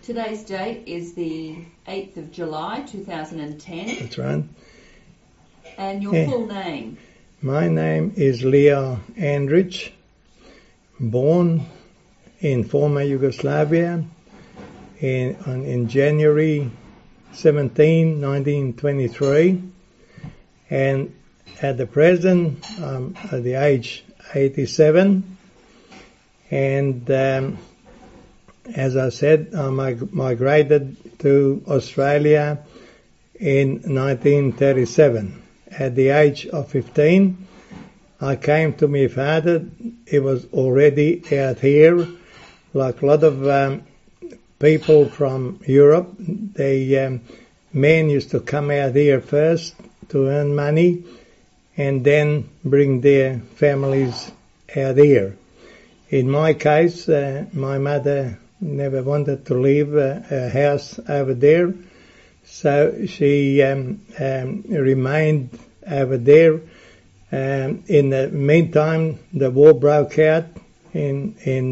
Today's date is the 8th of July 2010. That's right. And your full name? My name is Leo Andrich, born in former Yugoslavia in January 17, 1923, and at the present I'm at the age 87, and as I said, I migrated to Australia in 1937. At the age of 15, I came to my father. He was already out here, like a lot of people from Europe. Men used to come out here first to earn money and then bring their families out here. In my case, my mother never wanted to leave her house over there, so she remained over there. In the meantime, the war broke out in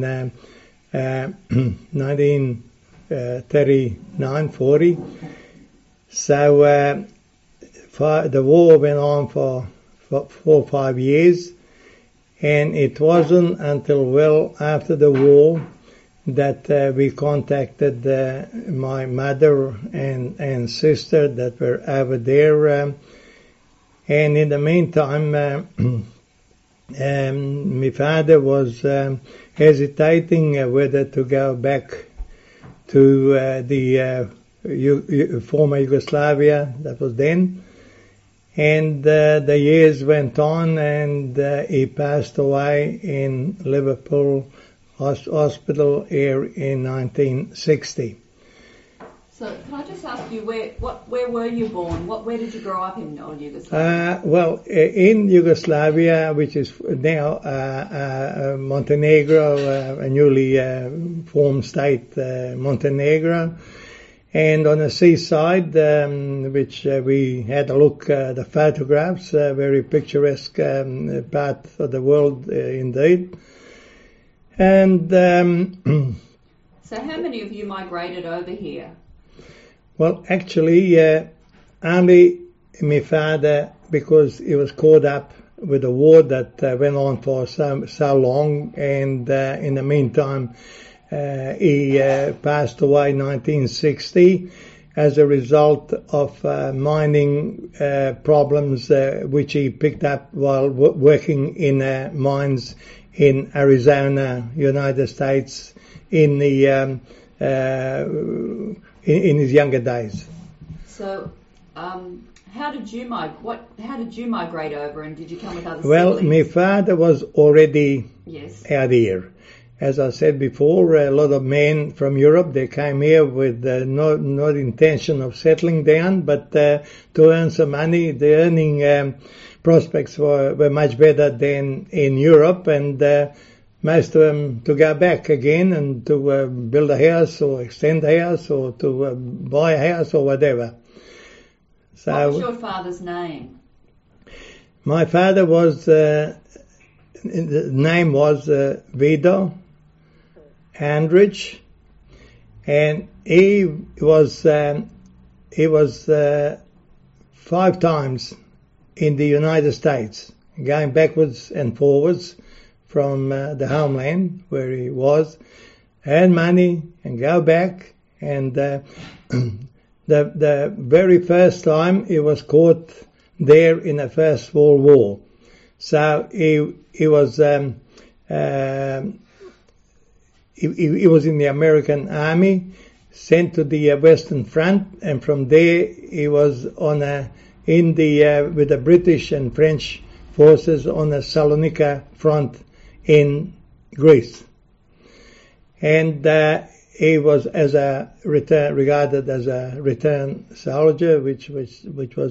1939-40. So the war went on for 4 or 5 years, and it wasn't until well after the war that we contacted my mother and sister that were over there. And in the meantime, my father was hesitating whether to go back to the former Yugoslavia, that was then. And the years went on, and he passed away in Liverpool Hospital here in 1960. So can I just ask you, where were you born? Where did you grow up in old Yugoslavia? Well, in Yugoslavia, which is now Montenegro, a newly formed state, Montenegro, and on the seaside, which we had a look at the photographs, very picturesque part of the world indeed. And so how many of you migrated over here? Well, actually, only my father, because he was caught up with a war that went on for so long, and in the meantime, he passed away in 1960 as a result of mining problems which he picked up while working in mines in Arizona, United States, in the in his younger days. So, how did you migrate over, and did you come with other Well, siblings? my father was already out here. As I said before, a lot of men from Europe, they came here with no intention of settling down, but to earn some money. The earning prospects were much better than in Europe, and most of them to go back again and to build a house or extend a house or to buy a house or whatever. So, what was your father's name? My father was, the name was Vido Andrich, and he was 5 times in the United States, going backwards and forwards from the homeland where he was, earn money and go back. And the very first time he was caught there in the First World War. So he was he was in the American Army, sent to the Western Front, and from there he was on with the British and French forces on the Salonika front in Greece, and he was regarded as a return soldier, which was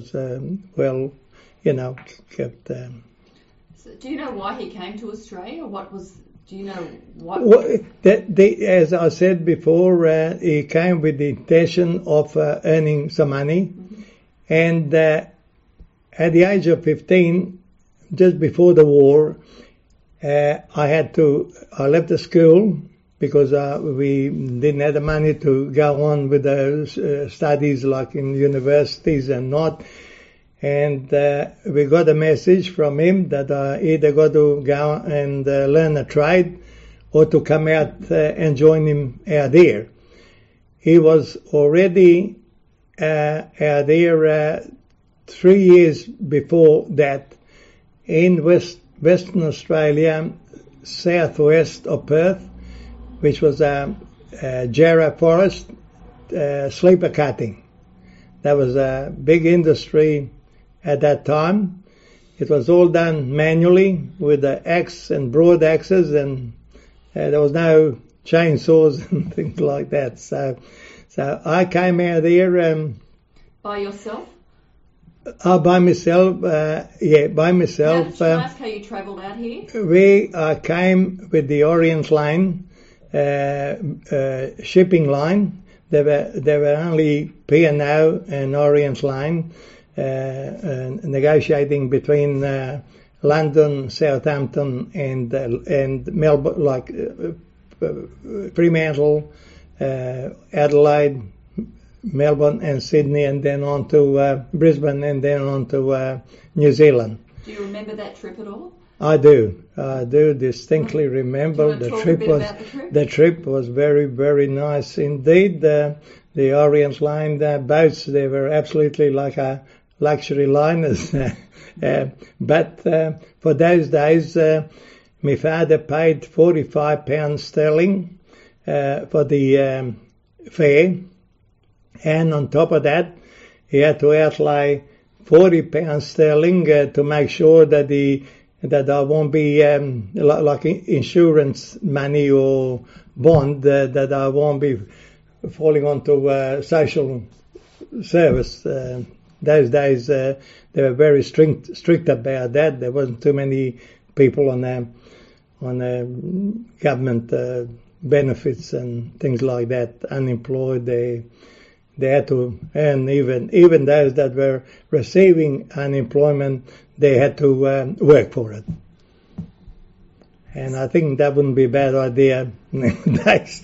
kept. So do you know why he came to Australia? Do you know what? As I said before, he came with the intention of earning some money, and at the age of 15, just before the war, I left the school because we didn't have the money to go on with the studies like in universities and not. And we got a message from him that I either got to go and learn a trade or to come out and join him out there. He was already out there 3 years before that in Western Australia, southwest of Perth, which was a Jarrah forest, sleeper cutting. That was a big industry at that time. It was all done manually with the axe and broad axes, and there was no chainsaws and things like that. So I came out there. By yourself? By myself, by myself. Can I ask how you travelled out here? We came with the Orient Line, shipping line. There were only P&O and Orient Line negotiating between London, Southampton, and Melbourne, like Fremantle, Adelaide, Melbourne and Sydney, and then on to Brisbane, and then on to New Zealand. Do you remember that trip at all? I do distinctly remember. The trip was very, very nice indeed. The Orient Line boats, they were absolutely like a luxury liners. But for those days, my father paid £45 sterling for the fare. And on top of that, he had to outlay £40 sterling to make sure that there won't be like insurance money or bond, that I won't be falling onto social service. Those days they were very strict about that. There wasn't too many people on government benefits and things like that. Unemployed, they had to, and even those that were receiving unemployment, they had to work for it. And I think that wouldn't be a bad idea nowadays.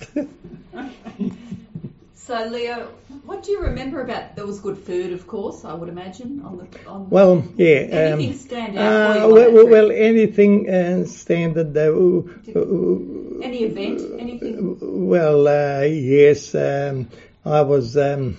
So, Leo, what do you remember about? There was good food, of course, I would imagine. Well, yeah. Anything stand out for you? Well, anything standard. Any event? Anything? Well, yes. I was when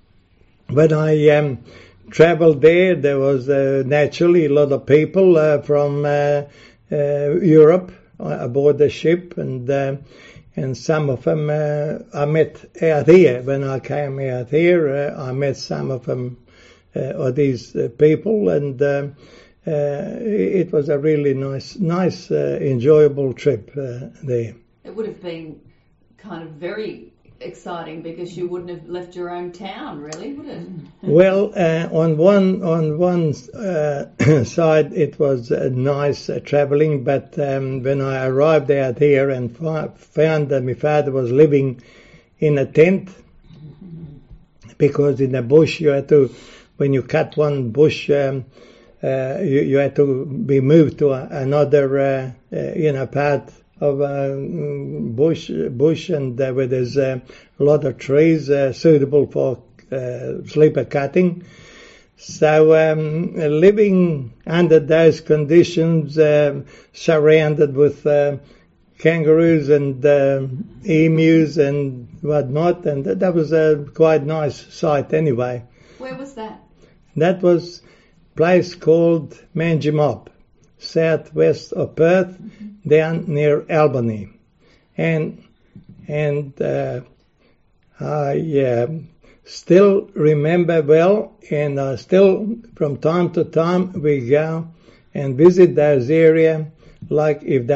I travelled there was naturally a lot of people from Europe aboard the ship, and some of them I met out here. When I came out here, I met some of them, of these people, and it was a really nice, enjoyable trip there. It would have been kind of very exciting because you wouldn't have left your own town, really, would it? Well, on one side it was nice travelling, but when I arrived out here and found that my father was living in a tent, because in the bush you had to, when you cut one bush, you had to be moved to another, part of bush, and where there's a lot of trees suitable for sleeper cutting. So living under those conditions, surrounded with kangaroos and emus and whatnot, and that was a quite nice sight anyway. Where was that? That was a place called Manjimup, southwest of Perth, down near Albany, and I still remember well, and still from time to time we go and visit those areas, like if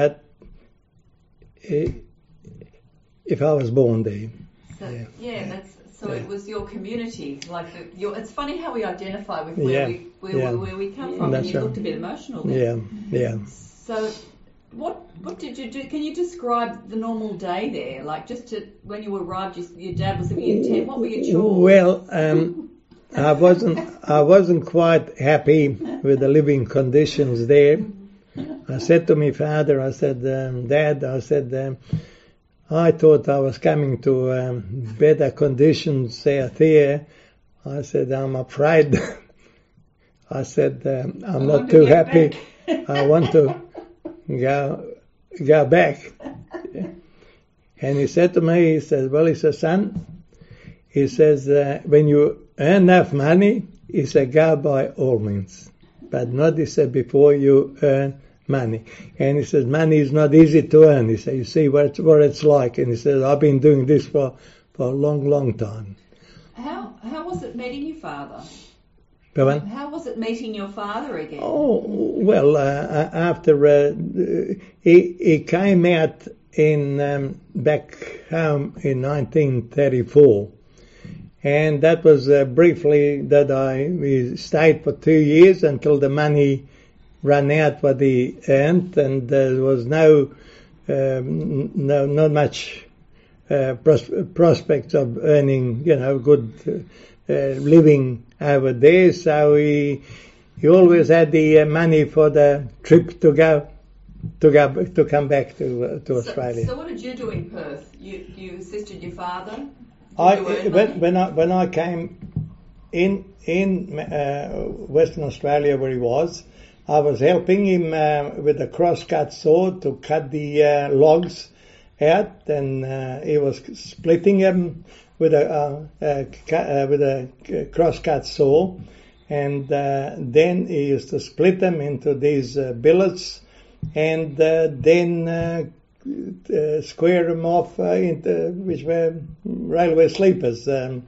I was born there. So, So it was your community, it's funny how we identify with where we come from. That's and you right. looked a bit emotional there. Yeah. So, what did you do? Can you describe the normal day there? Like when you arrived, your dad was living in a tent. What were your chores? Well, I wasn't quite happy with the living conditions there. I said to my father, I said, Dad, I said, I thought I was coming to better conditions out there. I said, I'm afraid. I said, I'm not too happy. I want to go back. And he said to me, he says, well, he says, son, he says, when you earn enough money, he said, go by all means. But not, he said, before you earn money. And he says, money is not easy to earn. He said, you see what it's like. And he says, I've been doing this for a long, long time. How was it meeting your father? Pardon? How was it meeting your father again? Oh, well, after he came out in back home in 1934. And that was briefly that we stayed for 2 years until the money ran out what he earned, and there was not much prospects of earning, good living over there. So he always had the money for the trip to come back to Australia. So what did you do in Perth? You assisted your father? When I came in Western Australia where he was, I was helping him with a crosscut saw to cut the logs out, and he was splitting them with a crosscut saw, and then he used to split them into these billets, and then square them off into which were railway sleepers. And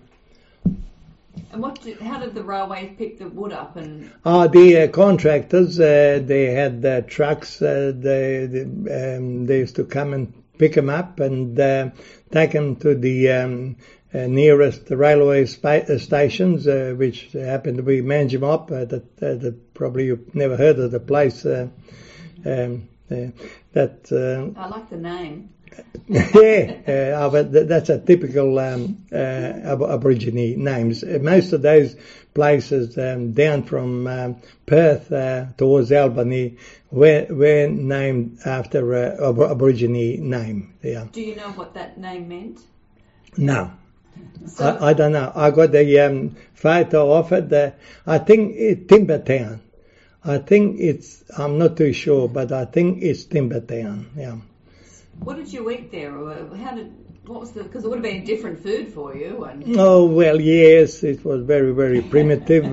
how did the railway pick the wood up? And the contractors, they had trucks. They used to come and pick them up and take them to the nearest railway stations, which happened to be Manjimup. That probably you've never heard of the place. I like the name. Yeah, but that's a typical Aborigine names. Most of those places down from Perth towards Albany were named after Aborigine name. Yeah. Do you know what that name meant? No. So, I don't know. I got the photo of it. I think it's Timber Town. I'm not too sure, but I think it's Timber Town, yeah. What did you eat there? Because it would have been different food for you. And Oh, well, yes, it was very, very primitive.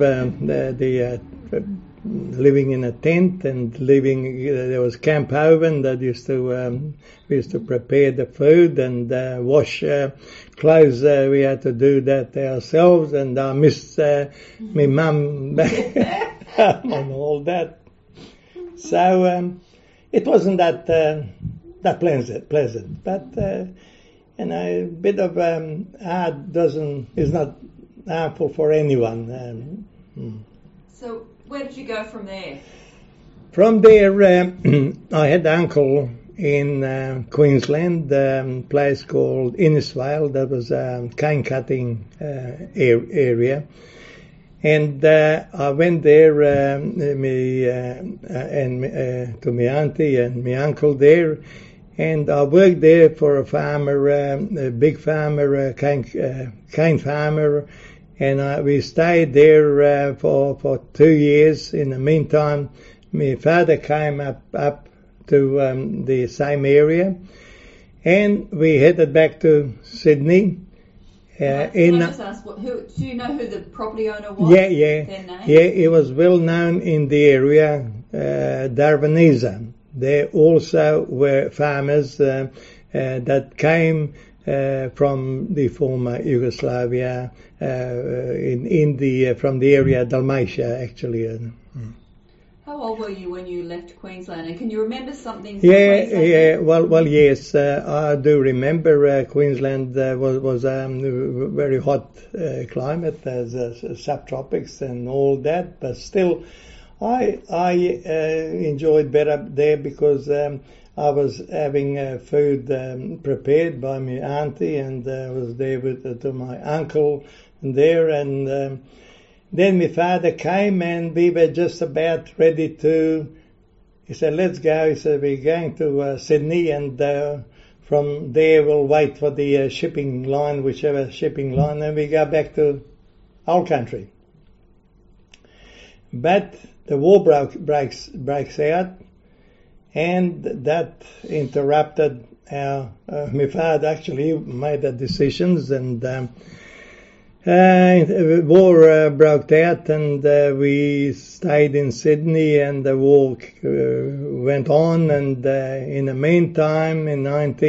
Living in a tent and there was camp oven that we used to prepare the food and wash clothes. We had to do that ourselves, and I missed my mum and all that. So it wasn't that pleasant, but a bit of art is not harmful for anyone. So where did you go from there? From there, I had an uncle in Queensland, a place called Innisfail. That was a cane cutting area. And I went there to my auntie and my uncle there, and I worked there for a farmer, a big farmer, cane farmer, and we stayed there for 2 years. In the meantime, my father came up to the same area, and we headed back to Sydney. Can I just ask, do you know who the property owner was? Yeah. Their name? Yeah, he was well known in the area, Darvanisa. They also were farmers that came from the former Yugoslavia, from the area Dalmatia, actually. How old were you when you left Queensland, and can you remember something? Yeah. Well, yes, I do remember. Queensland was a very hot climate, as subtropics and all that. But still, I enjoyed better there because I was having food prepared by my auntie, and was there with my uncle there, and. Then my father came, and we were just about ready he said, let's go. He said, we're going to Sydney, and from there we'll wait for the shipping line, whichever shipping line, and we go back to our country. But the war breaks out, and that interrupted our. My father actually made the decisions, and war broke out, and we stayed in Sydney, and the war went on. And in the meantime, in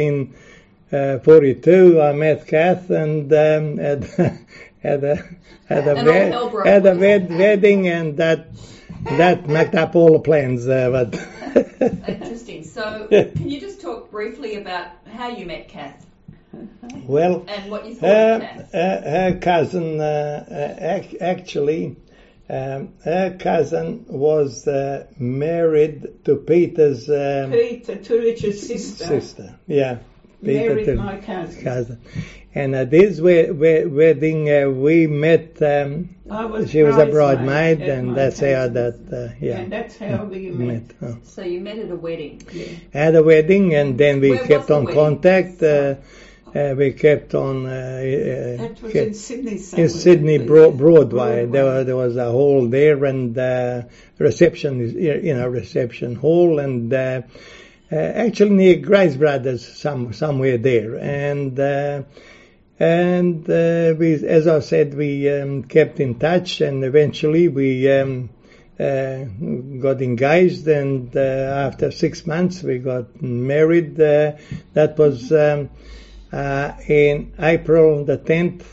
1942, I met Kath, and had a wedding, and that messed up all the plans. But interesting. So, can you just talk briefly about how you met Kath? Well, and what you thought of Kath? Her cousin, actually, her cousin was married to Peter's to Richard's sister. Yeah, Peter married to my cousin. And at this wedding, we met. She was a bridemaid, and that's how that. And that's how we met. Oh. So you met at a wedding. Yeah. At a wedding, and then we kept on contact. We kept on. That was in Sydney. In Sydney Broadway. There was a hall there, and reception hall, and actually near Grace Brothers, somewhere there, and we, as I said, we kept in touch, and eventually we got engaged, and after 6 months we got married. That was in April the 10th,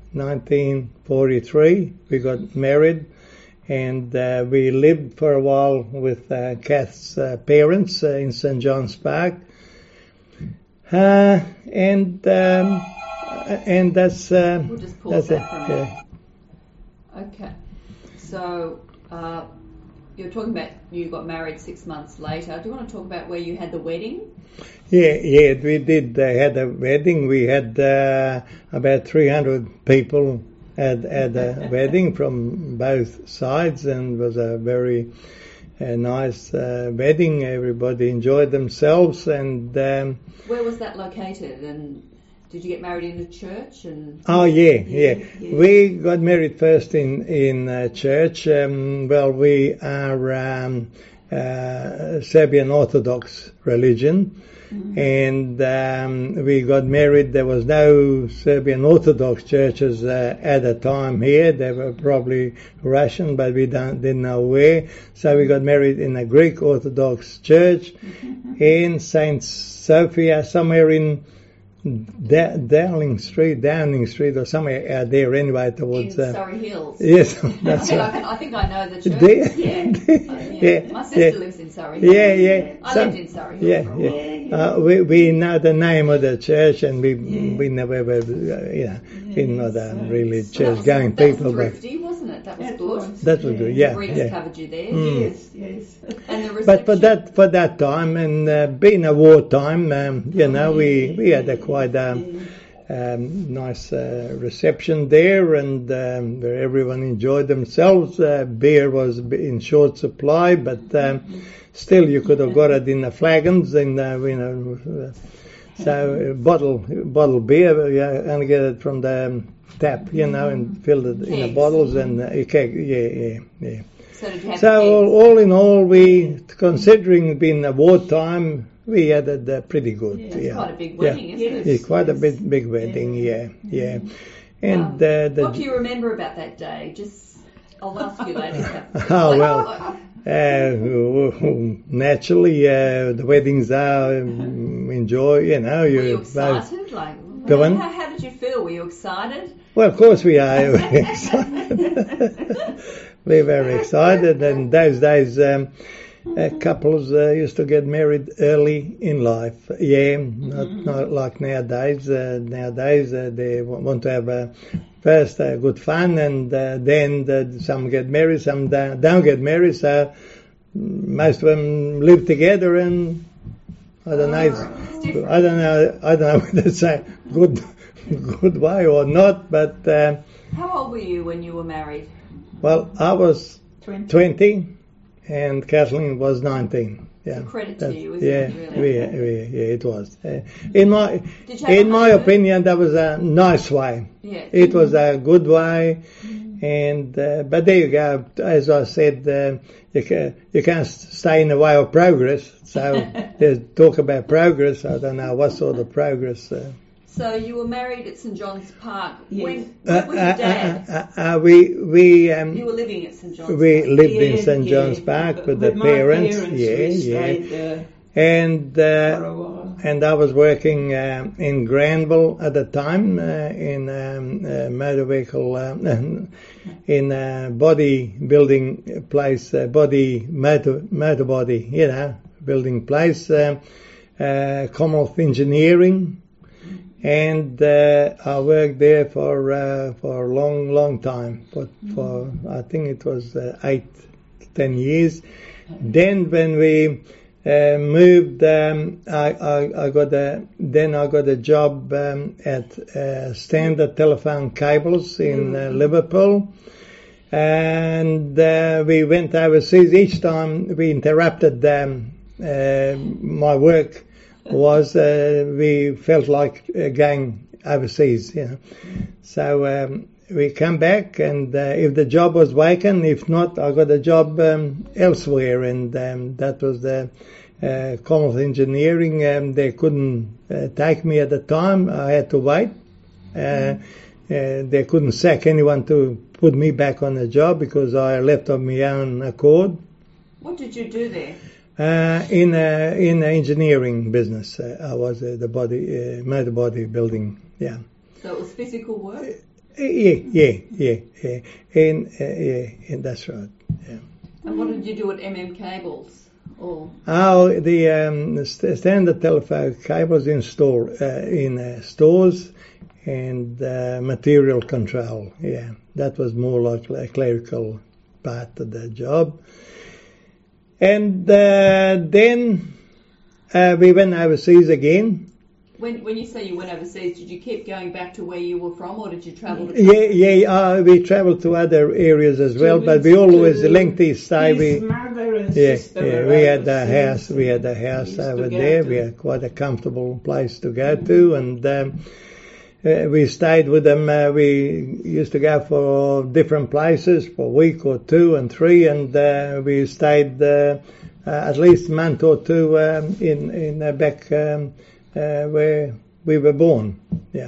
1943. We got married, and we lived for a while with Kath's parents in St. John's Park, and that's we'll just pause that for a minute. Yeah. Okay. So you're talking about you got married 6 months later. Do you want to talk about where you had the wedding? Yeah, we did had a wedding. We had about 300 people at a wedding from both sides, and it was a very nice wedding. Everybody enjoyed themselves, and where was that located? And did you get married in a church? And yeah. We got married first in church. Well, we are Serbian Orthodox religion. And we got married. There was no Serbian Orthodox churches at the time here. They were probably Russian, but we didn't know where. So we got married in a Greek Orthodox church in St. Sophia, somewhere in Downing Street or somewhere out there anyway towards... in Surrey Hills. Yes, that's right. I think I know the church. Yeah. My sister lives in Surrey Hills. Yeah. I lived in Surrey Hills for a while. We know the name of the church, and we never were, we're not really church-going people. That was thrifty, wasn't it? That was good. That was good, yeah. The Greeks covered you there. Yes. And the reception. But for that time, and being a wartime, we had a quite nice reception there, and where everyone enjoyed themselves. Beer was in short supply, but still you could have got it in the flagons, and so bottle beer, you only get it from the tap, and filled it in the bottles, and yeah. So all in all, we, considering being a wartime, we had it pretty good. It's quite a big wedding, isn't it? It's quite a big wedding, yeah. And what do you remember about that day? I'll ask you later. Naturally, the weddings are enjoy. Were you excited? How did you feel? Were you excited? Well, of course we are. We're excited. We're very excited. And those days, couples used to get married early in life. Yeah, not like nowadays. Nowadays, they want to have first good fun, and then some get married, some don't get married. So most of them live together, and I don't know whether it's a good way or not. But how old were you when you were married? Well, I was 20, and Kathleen was 19. Yeah, It's a credit to you, isn't yeah, it? Really? yeah, it was. In my Did you have a honeymoon? opinion, that was a nice way. Yeah. It was a good way, and but there you go. As I said, you can't stay in the way of progress. So there's talk about progress. I don't know what sort of progress. So you were married at St John's Park. Yes. When was your dad? We You were living at St John's we Park. lived in St John's Park with the my parents. We stayed And for a while. and I was working in Granville at the time in motor vehicle in body building place, motor body, building place, Commonwealth Engineering, and I worked there for a long time, but for I think it was 8-10 years. Then when we moved, I got a job at Standard Telephone Cables in Liverpool, and we went overseas. Each time we interrupted my work was we felt like going overseas, So we come back, and if the job was vacant, if not, I got a job elsewhere, and that was the Commonwealth Engineering. They couldn't take me at the time. I had to wait. They couldn't sack anyone to put me back on the job because I left of my own accord. What did you do there? In the engineering business, I was the motor body building. Yeah. So it was physical work? Yeah. And that's right. Yeah. And what did you do at MM Cables? Or The standard telephone cables in stores and material control. Yeah, that was more like a clerical part of the job. And then we went overseas again. When you say you went overseas, did you keep going back to where you were from, or did you travel to? Yeah. We travelled to other areas as well, but we always lengthy stay. His mother and sister. We had a house. We had a house over there. We had quite a comfortable place to go to, and we stayed with them. We used to go for different places for a week or 2 and 3, and we stayed at least a month or 2 in back. Where we were born, yeah.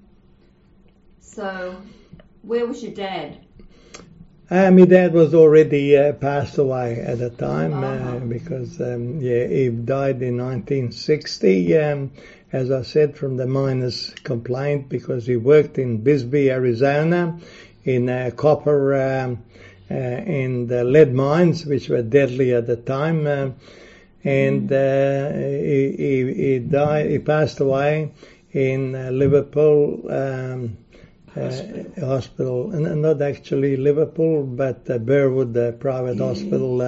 So, where was your dad? My dad was already passed away at the time because he died in 1960. As I said, from the miners' complaint, because he worked in Bisbee, Arizona, in copper and lead mines, which were deadly at the time. And he died. He passed away in Liverpool hospital, and not actually Liverpool, but Burwood, the private hospital.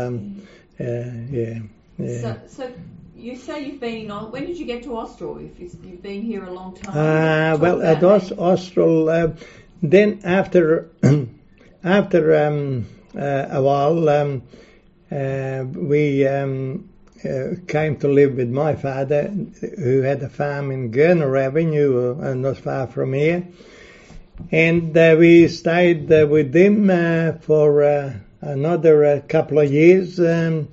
So you say you've been in. When did you get to Austral? You've been here a long time. Well, at Austral, then after a while, we. Came to live with my father, who had a farm in Gurner Avenue, not far from here. And we stayed with him for another couple of years. Then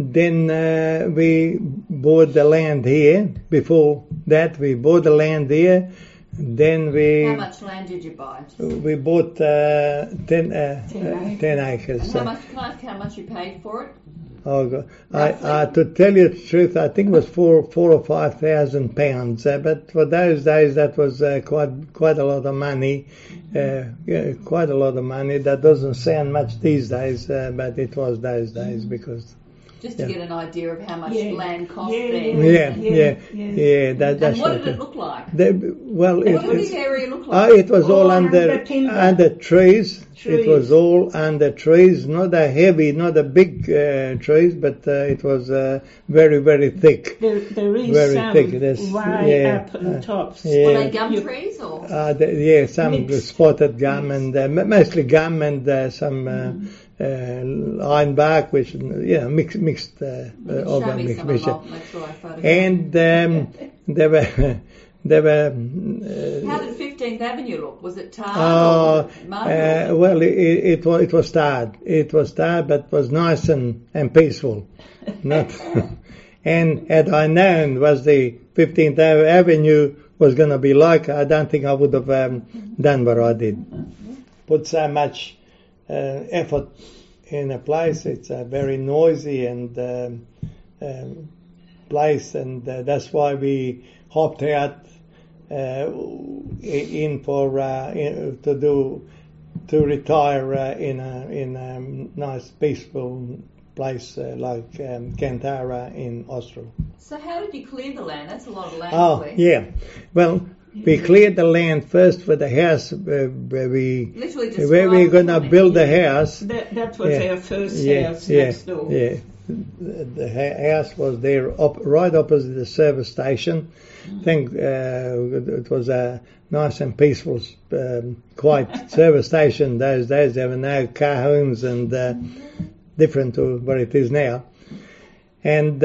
we bought the land here. Before that, we bought the land here. Then we... How much land did you buy? We bought 10 acres. And can I ask how much you paid for it? Oh, God. To tell you the truth, I think it was £4,000 or £5,000. But for those days, that was quite a lot of money. Quite a lot of money. That doesn't sound much these days, but it was those days because. Just to get an idea of how much land cost there. Yeah. And what did it look like? What did the area look like? It was all under trees. It was all under trees, not a big trees, but it was very, very thick. There is very some thick. way up on tops. Were they gum trees or? Some spotted gum and mostly gum and some ironbark, which mixed of a Show me some mixture. of them. Make sure I photograph. And there were How did 15th Avenue look? Was it tarred or mud? well, it was tarred. It was tarred, but was nice and peaceful. Not. And had I known was the 15th Avenue was going to be like, I don't think I would have done what I did. Put so much effort in a place. It's a very noisy and place, and that's why we hopped out to retire in a nice peaceful place like Kantara in Austria. So how did you clear the land? That's a lot of land to Oh, clear. yeah. Well, we cleared the land first for the house where we were going to build the house. That was our first house yeah, next door. Yeah. The house was there right opposite the service station. I think it was a nice and peaceful, quiet service station those days. There were no car homes and different to what it is now. And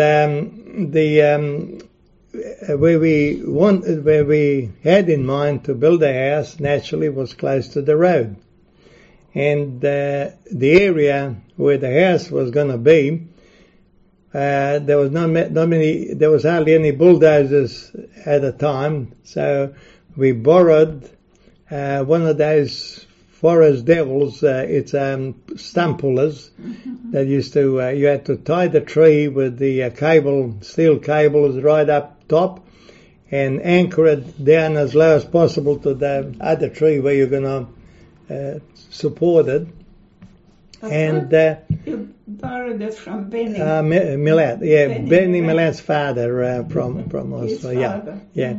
where we had in mind to build a house naturally was close to the road, and the area where the house was going to be, there was hardly any bulldozers at the time, so we borrowed one of those forest devils. It's stump pullers that used to you had to tie the tree with the steel cables right up top, and anchor it down as low as possible to the other tree where you're going to support it. And you borrowed it from Benny. Millet, yeah, Benny Millet's father from us. Yeah.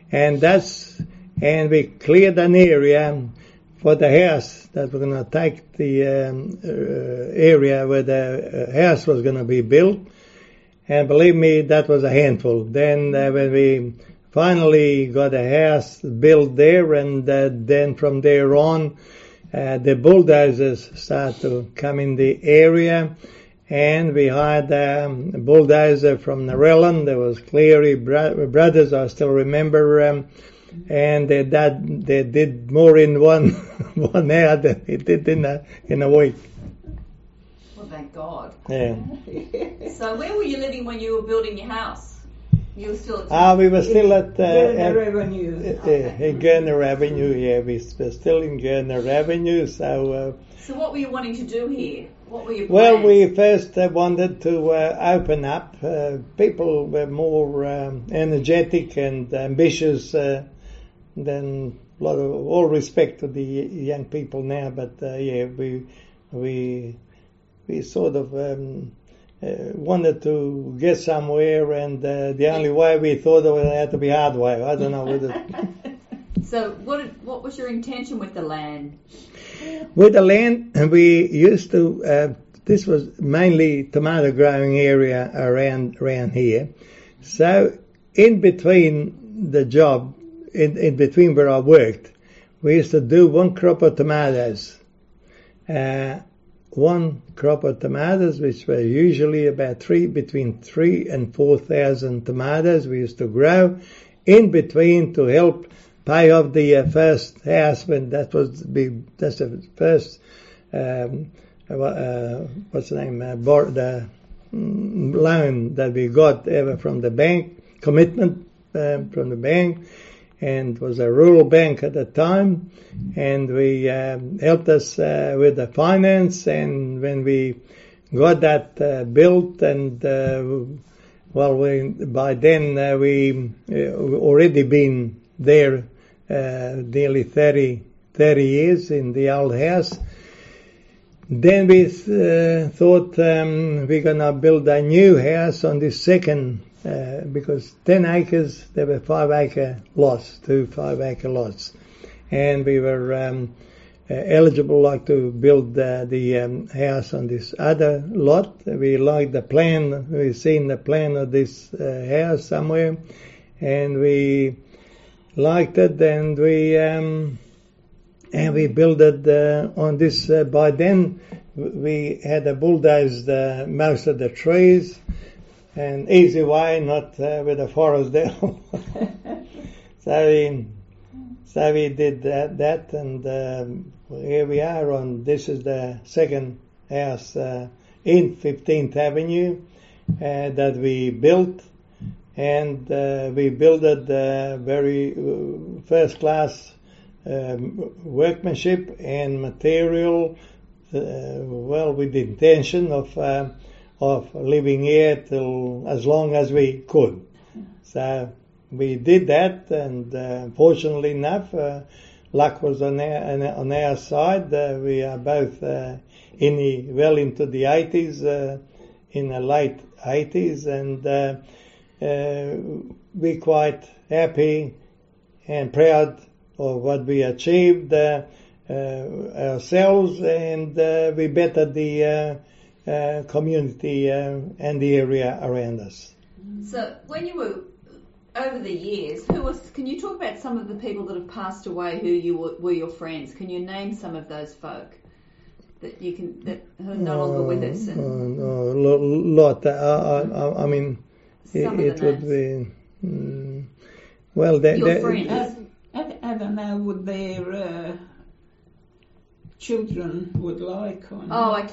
And we cleared an area for the house that we're going to take the area where the house was going to be built. And believe me, that was a handful. Then when we finally got a house built there, and then from there on, the bulldozers started to come in the area, and we hired a bulldozer from Narellan. There was Cleary Brothers, I still remember, and they did more in one hour than it did in a week. Well, thank God. Yeah. So where were you living when you were building your house? You were still at... We were still at Gurner Avenue. in Gurner Avenue. Yeah, we were still in Gurner Avenue. So what were you wanting to do here? What were your plans? well, we first wanted to open up. People were more energetic and ambitious than a lot of all respect to the young people now. But we sort of wanted to get somewhere, and the only way we thought it had to be hard way. I don't know whether. So what was your intention with the land? With the land, we used to. This was mainly tomato growing area around here. So in between the job, in between where I worked, we used to do one crop of tomatoes. One crop of tomatoes, which were usually about between 3,000 and 4,000 tomatoes we used to grow in between to help pay off the first house when that's the first what's the name the loan that we got ever from the bank, commitment from the bank. And it was a rural bank at the time, and we helped us with the finance. And when we got that built, and by then we already been there nearly 30 years in the old house. Then we thought we're gonna build a new house on this second. Because 10 acres, there were 5 acre lots, 2 5-acre lots. And we were eligible to build the house on this other lot. We liked the plan, we seen the plan of this house somewhere, and we liked it, and we built it on this, by then we had bulldozed most of the trees, and easy way, not with the forest there. So we did that, and here we are. This is the second house in 15th Avenue that we built, and we built it very first class workmanship and material. With the intention of living here till as long as we could. So we did that, and fortunately enough, luck was on our side. We are both well into the 80s, in the late 80s, and we're quite happy and proud of what we achieved ourselves, and we bettered the community and the area around us. So when you were over the years, can you talk about some of the people that have passed away who were your friends? Can you name some of those folk that are no longer with us? Lot. I mean, it would be your friends. I don't know what their children would like. Or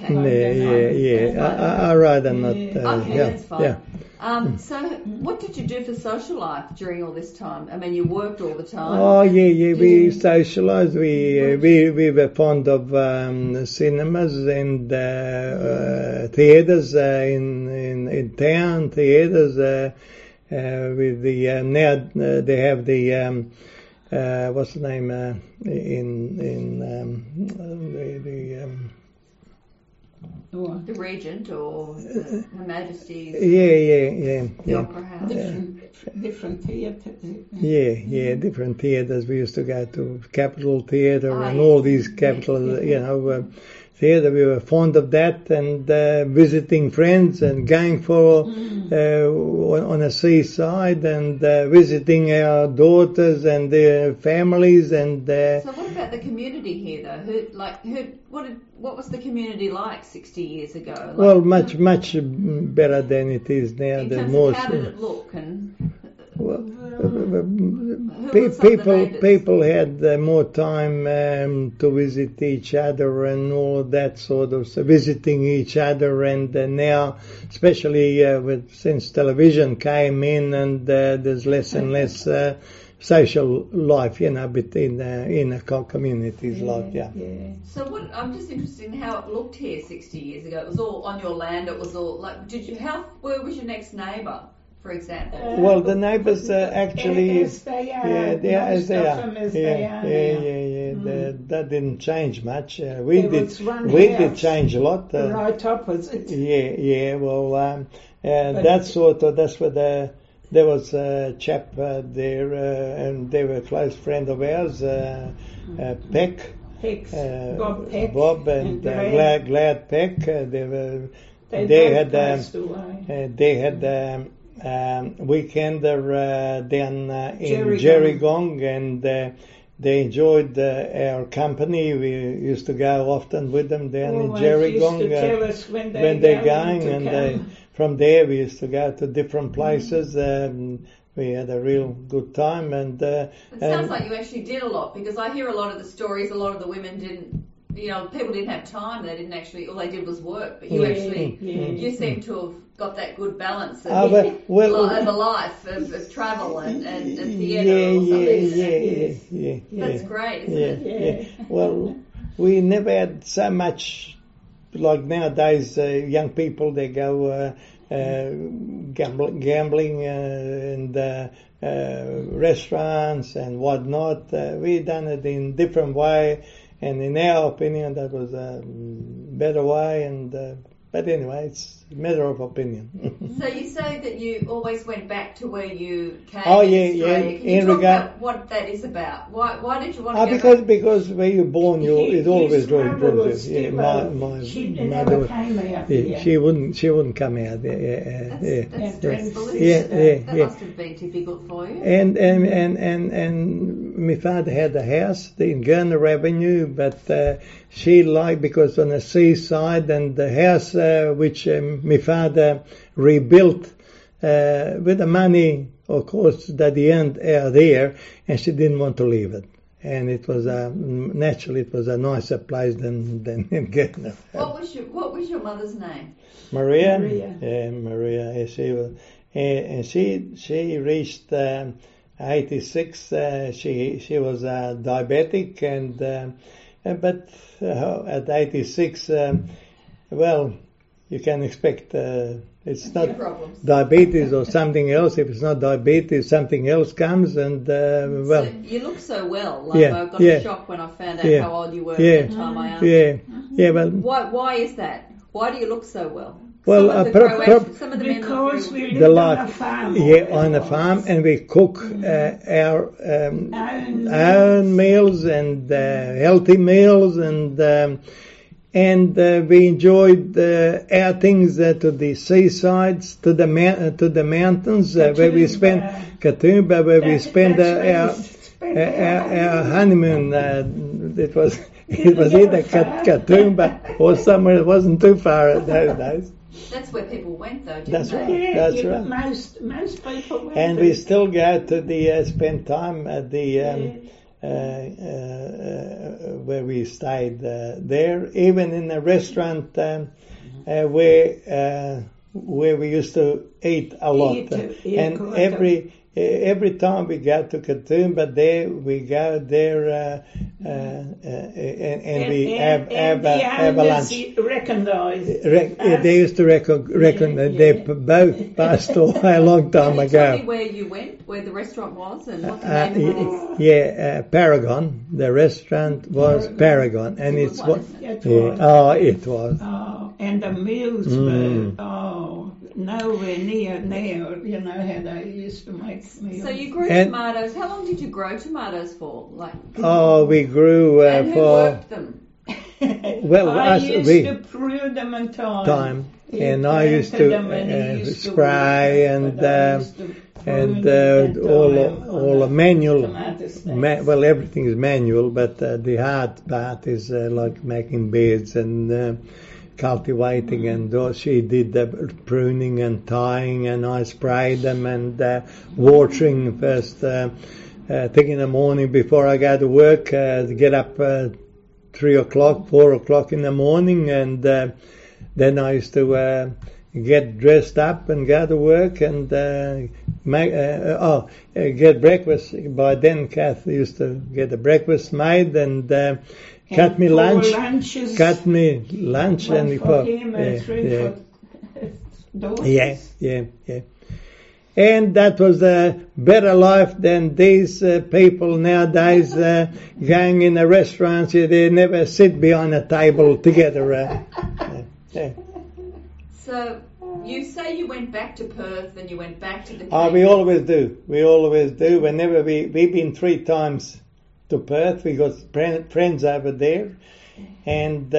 I rather not. That's fine. Yeah. So what did you do for social life during all this time? I mean, you worked all the time. Oh, yeah. We socialised. We were fond of cinemas and theatres in town. Theatres with the now they have the. What's the name the Regent or Her Majesty's? Yeah. Opera House. Different theatres. Yeah, different theatres. We used to go to Capitol Theatre and all these capital, theatre. We were fond of that, and visiting friends and going for on a seaside, and visiting our daughters and their families. And so, what about the community here, though? What was the community like 60 years ago? Well, much better than it is now. In terms of how did it look? People had more time to visit each other and all that sort of visiting each other, and now, especially since television came in, and there's less and less social life, between in communities, So I'm just interested in how it looked here 60 years ago. It was all on your land. It was all where was your next neighbour? For example. Well, the neighbours actually, as they are. That didn't change much. We did change a lot. Right opposite. Well, that's where there was a chap there, and they were a close friend of ours, Peck. Bob Peck. Bob and Glad Peck. They had weekender down in Gerringong, and they enjoyed our company. We used to go often with them down in Gerringong when they're going, and from there we used to go to different places. We had a real good time, and it sounds like you actually did a lot, because I hear a lot of the stories. A lot of the women didn't. People didn't have time. They didn't actually. All they did was work. But you you seem to have got that good balance of a life of travel and theatre or something. That's great, isn't it? Well, we never had so much. Like nowadays, young people, they go gambling and restaurants and whatnot. We done it in different way. And in our opinion, that was a better way, and But anyway, it's a matter of opinion. So you say that you always went back to where you came Oh, in yeah, Australia. yeah. Can you In talk regard- about what that is about? Why did you want to go Because where you're born, it's always His going mother to. was Yeah, still, my she mother. never came out Yeah, here. she wouldn't come out. That's stressful, isn't Yeah, it? That yeah. must have been difficult for you. And my father had a house in Gurner Avenue, but she liked, because on the seaside, and the house which my father rebuilt with the money, of course, that he earned out there, and she didn't want to leave it. And it was naturally it was a nicer place than in Gurner. What was your mother's name? Maria. Maria. Yeah, Maria. Yeah, she was, and she reached 86. She was diabetic, but at 86, well, you can expect it's not Problems. diabetes or something else. If it's not diabetes, something else comes, and well. So you look so well. Like Yeah, I got yeah. a shock when I found out Yeah. how old you were Yeah. at that time. I asked. Yeah, well, Why is that? Why do you look so well? Well, some of the some of the men Because look we very lived the on life, a farm. on a farm, and we cook our Own own meals and healthy meals, and we enjoyed outings to the seasides, to the mountains, where we spent Katoomba, where we spent our honeymoon. It was either Katoomba or somewhere. It wasn't too far at those days. That's where people went, though, didn't That's they? right. Yeah, That's yeah, right. most people went And to- we still go to the spend time at the where we stayed there, even in a restaurant where we used to eat a lot. And every time we go to Katoomba, there we go there and we have a lunch. Recognize. They used to reckon that they both passed away a long time Can you tell me ago. where you went, where the restaurant was, and what the name of it is? Yeah, Paragon. The restaurant was Paragon, and It was it's one, what. isn't it? It was. Oh, and the meals were nowhere near now. You know how they used to make meals. So you grew And- tomatoes. How long did you grow tomatoes for? Like, We grew and who for worked them? well, I us used we to prune them in time, He and I used planted to them and he used to spray work, and but I used to prune them all the manual. tomato stacks. Well, everything is manual, but the hard part is like making beds and cultivating, and she did the pruning and tying, and I sprayed them and watering first thing in the morning before I go to work, to get up 3 o'clock, 4 o'clock in the morning, and then I used to get dressed up and go to work and get breakfast. By then, Kath used to get the breakfast made and cut me lunch, and for him and three for daughters. yeah. And that was a better life than these people nowadays going in the restaurants. They never sit behind a table together. So you say you went back to Perth and you went back to the Cape. We always do. Whenever we've been 3 times to Perth, we got friends over there, and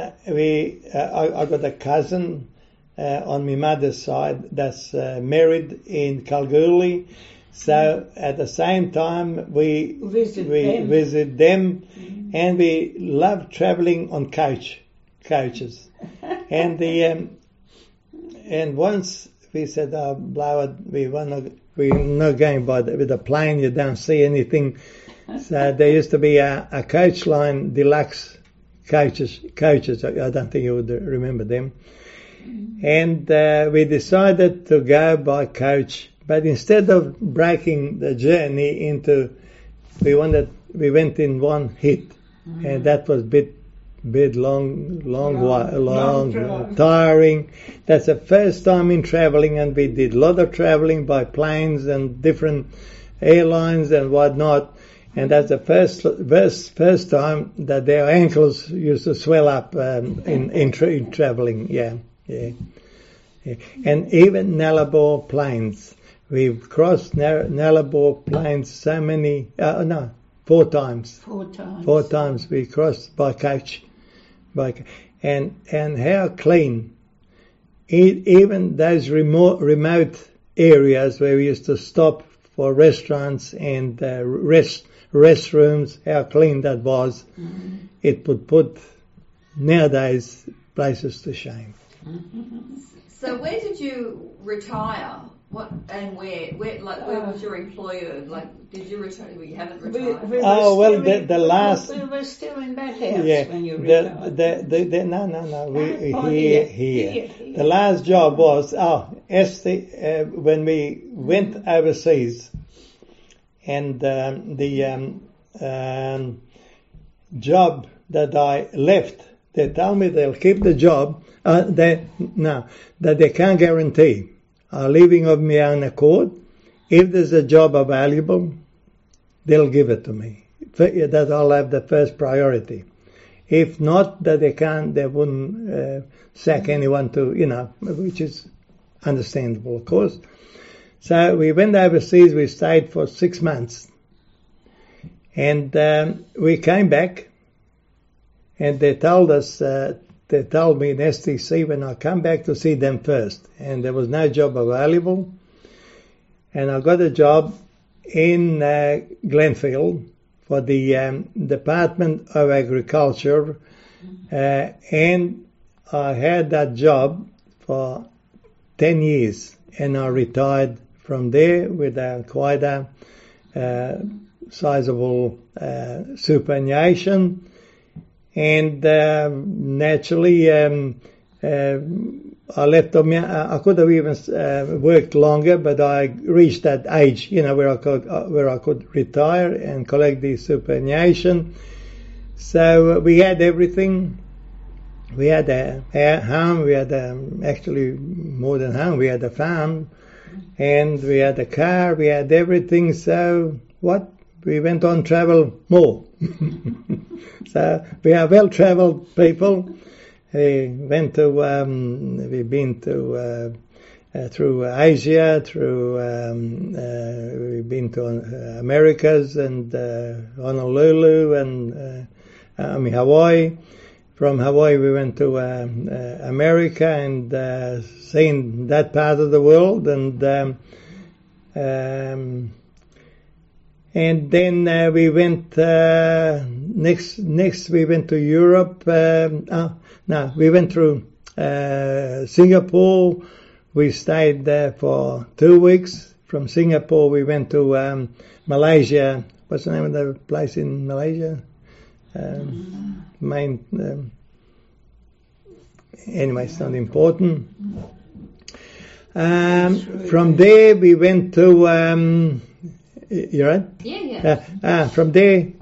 I got a cousin on my mother's side that's married in Kalgoorlie. So at the same time we visit them, and we love traveling on coaches, and once we said, blow it, we're not going with the plane. You don't see anything. So there used to be a coach line deluxe coaches. I don't think you would remember them. And we decided to go by coach, but instead of breaking the journey into, we went in one hit, and that was bit long, tiring. That's the first time in traveling, and we did a lot of traveling by planes and different airlines and whatnot. And that's the first time that their ankles used to swell up in traveling. Yeah. Yeah. And even Nullarbor Plains. We've crossed Nullarbor Plains so many, 4 times. 4 times. 4 times we crossed by coach. And how clean. Even those remote areas where we used to stop for restaurants and restrooms, how clean that was. Mm-hmm. It would put nowadays places to shame. Mm-hmm. So where did you retire? What and where? Where was your employer? Like, did you retire? You haven't retired. We the last. We were still in that house when you retired. No. Here. The last job was when we went overseas, and the job that I left. They tell me they'll keep the job. That they can't guarantee. I'm leaving of my own accord. If there's a job available, they'll give it to me. That I'll have the first priority. If not, that they wouldn't sack anyone which is understandable, of course. So we went overseas. We stayed for 6 months, and we came back. And they told us, they told me in STC when I come back to see them first. And there was no job available. And I got a job in Glenfield for the Department of Agriculture. And I had that job for 10 years. And I retired from there with quite a sizable superannuation. And naturally, I left. I could have even worked longer, but I reached that age, where I could retire and collect the superannuation. So we had everything. We had a home. We had actually more than home. We had a farm, and we had a car. We had everything. So we went on travel more. So we are well-travelled people. We've been to through Asia, we've been to Americas and Honolulu and Hawaii. From Hawaii we went to America and seen that part of the world and then we went next we went to Europe. We went through Singapore. We stayed there for 2 weeks. From Singapore we went to Malaysia. What's the name of the place in Malaysia? Anyway, it's not important. From there we went to you right? Yeah. From there,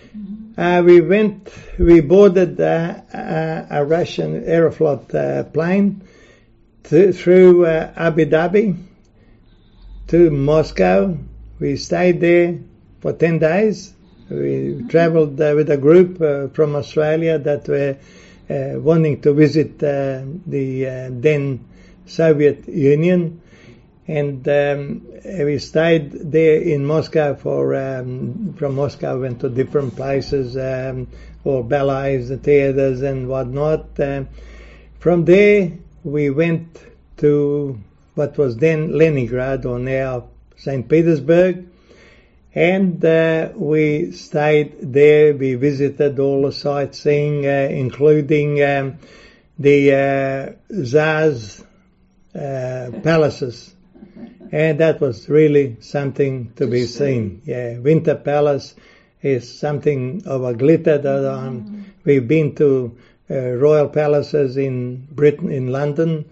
we boarded a Russian Aeroflot plane through Abu Dhabi to Moscow. We stayed there for 10 days. We travelled with a group from Australia that were wanting to visit the then Soviet Union. And we stayed there in Moscow from Moscow we went to different places, or ballets, the theatres and whatnot. From there we went to what was then Leningrad, or now St. Petersburg. And we stayed there. We visited all the sightseeing, including the Tsar's palaces. And that was really something to be seen. Yeah, Winter Palace is something of a glitter. We've been to royal palaces in Britain, in London,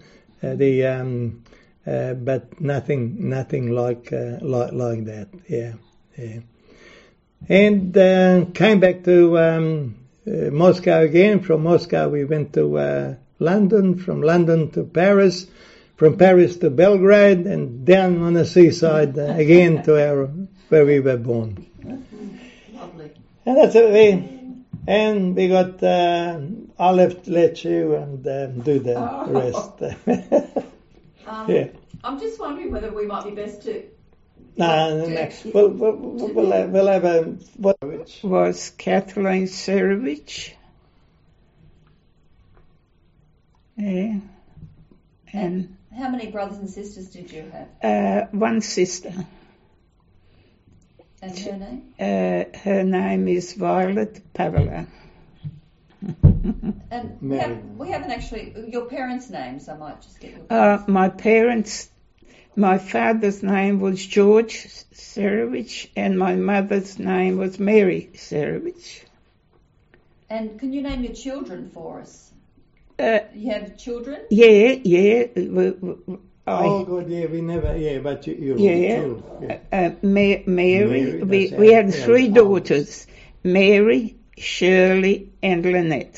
but nothing like that. Yeah. And came back to Moscow again. From Moscow we went to London. From London to Paris. From Paris to Belgrade, and down on the seaside again to where we were born. Lovely. And that's it. And we got, I'll let you and do the rest. Yeah. I'm just wondering whether we might be best to... No. We'll have a... What? Was Kathleen Serovich. Yeah. And how many brothers and sisters did you have? one sister. And her name? Her name is Violet Pavela. And we haven't actually... Your parents' names, I might just get your parents. My father's name was George Serovich and my mother's name was Mary Serovich. And can you name your children for us? You have children? Yeah. Oh, God, yeah, we never, yeah, but you Mary, we had three daughters, Mary, Shirley, and Lynette.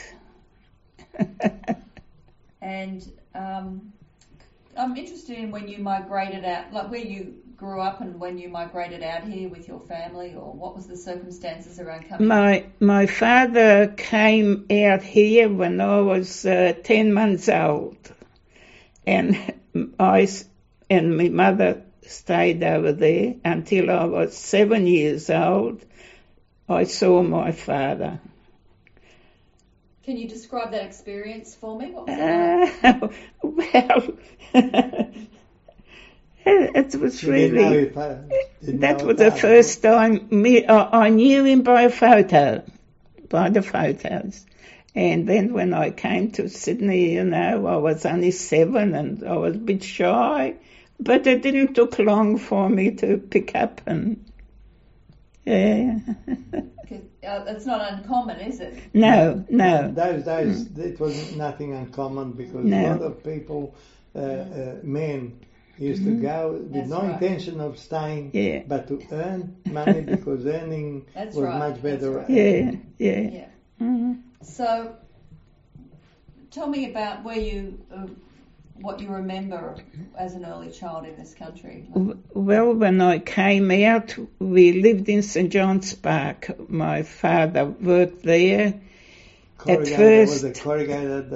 And I'm interested in when you migrated out, like where you grew up and when you migrated out here with your family, or what was the circumstances around coming? My father came out here when I was 10 months old, and I and my mother stayed over there until I was 7 years old. I saw my father. Can you describe that experience for me? What was it like? Well, it was really... That was the first time I knew him by the photos. And then when I came to Sydney, I was only 7 and I was a bit shy. But it didn't take long for me to pick up and... Yeah. It's not uncommon, is it? No. Those days, it was nothing uncommon because a lot of people, men, used to go with intention of staying, but to earn money because earning was much better. Yeah. Mm-hmm. So, tell me about where you... what you remember as an early child in this country? Well, when I came out, we lived in St. John's Park. My father worked there. At first, was corrugated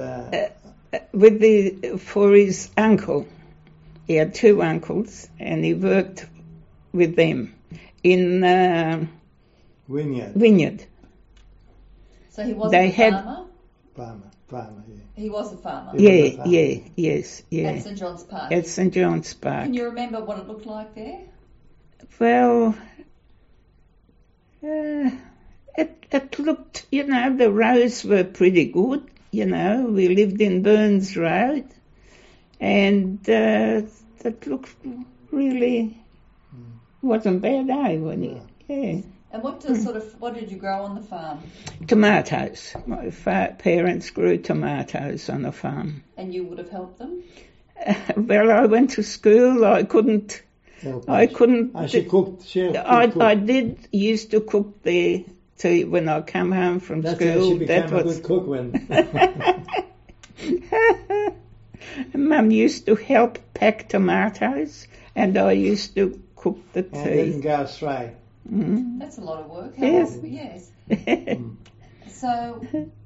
for his uncle. He had 2 uncles, and he worked with them in Wynyard. So he wasn't a farmer? Farmer, yeah. He was a farmer? Yes. At St. John's Park? At St. John's Park. Can you remember what it looked like there? Well, it looked, the roads were pretty good, We lived in Burns Road, and it looked really wasn't bad, yeah. And what did you grow on the farm? Tomatoes. My parents grew tomatoes on the farm. And you would have helped them? Well, I went to school. I couldn't. She cooked. I did used to cook there too when I come home from That's school. How she became a good cook when. Mum used to help pack tomatoes, and I used to cook the tea. And didn't go astray. Mm-hmm. That's a lot of work. Yes. So,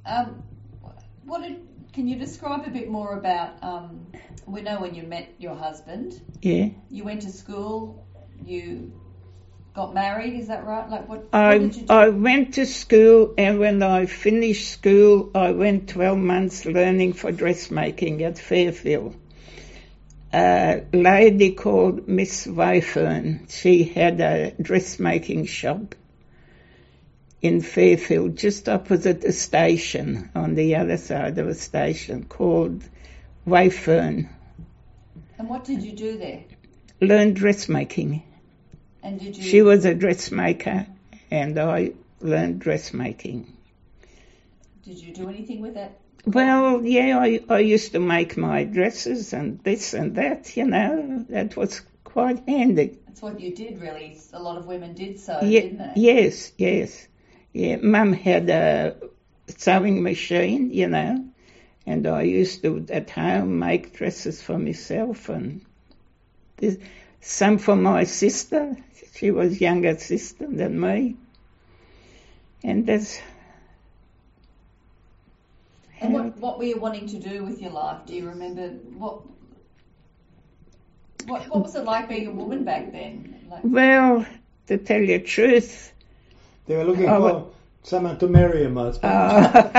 can you describe a bit more about, we know when you met your husband. Yeah. You went to school, you got married, is that right? Like what did you do? I went to school, and when I finished school, I went 12 months learning for dressmaking at Fairfield. A lady called Miss Wyfern, she had a dressmaking shop in Fairfield, just opposite the station, on the other side of the station, called Wyfern. And what did you do there? Learned dressmaking. And did you... She was a dressmaker, and I learned dressmaking. Did you do anything with that? Well, yeah, I used to make my dresses and this and that, That was quite handy. That's what you did, really. A lot of women did so, didn't they? Yes. Yeah, Mum had a sewing machine, and I used to, at home, make dresses for myself and some for my sister. She was younger sister than me. And And what were you wanting to do with your life? Do you remember what was it like being a woman back then? Well, to tell you the truth, they were looking for someone to marry him, I suppose.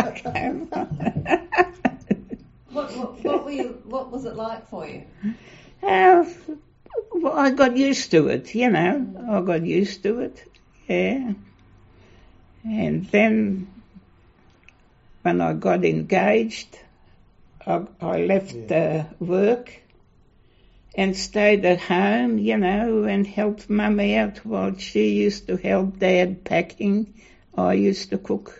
What was it like for you? Well, I got used to it, you know. I got used to it, yeah. And then when I got engaged, I left work and stayed at home, you know, and helped Mum out while she used to help Dad packing. I used to cook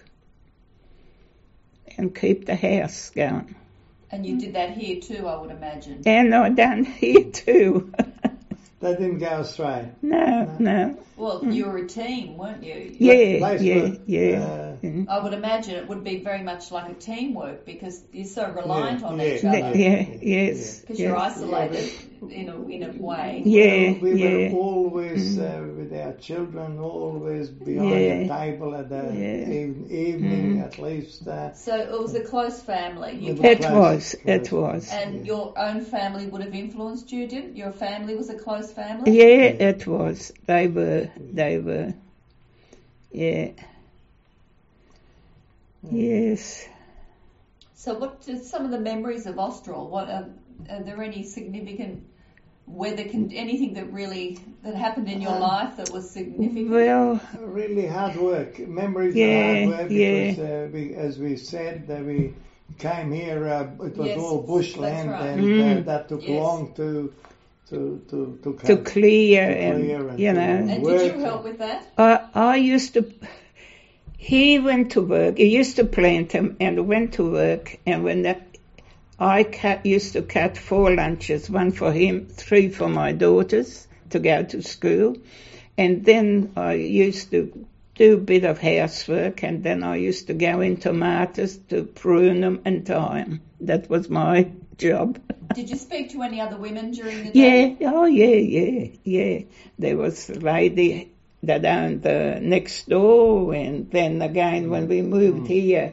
and keep the house going. And you did that here too, I would imagine. And I done here too. That didn't go straight. No. Well, you were a team, weren't you? Yeah. I would imagine it would be very much like a teamwork because you're so reliant on each other. Yes. Because you're isolated in a way. We were always with our children, always behind the table at the evening at least. So it was a close family. It was. And your own family would have influenced you, didn't your family was a close family? Yeah, it was. They were. Yeah. Yes. So what are some of the memories of Austral? What are there any significant anything that happened in your life that was significant? Well, really hard work. Memories of hard work because as we said that we came here, it was all bushland and that took long to clear and you know. And did you help with that? I used to. He went to work. He used to plant them and went to work. And when I used to cut 4 lunches, 1 for him, 3 for my daughters to go to school. And then I used to do a bit of housework, and then I used to go in tomatoes to prune them and tie them. That was my job. Did you speak to any other women during the day? Yeah. There was a lady that owned the next door, and then again when we moved here,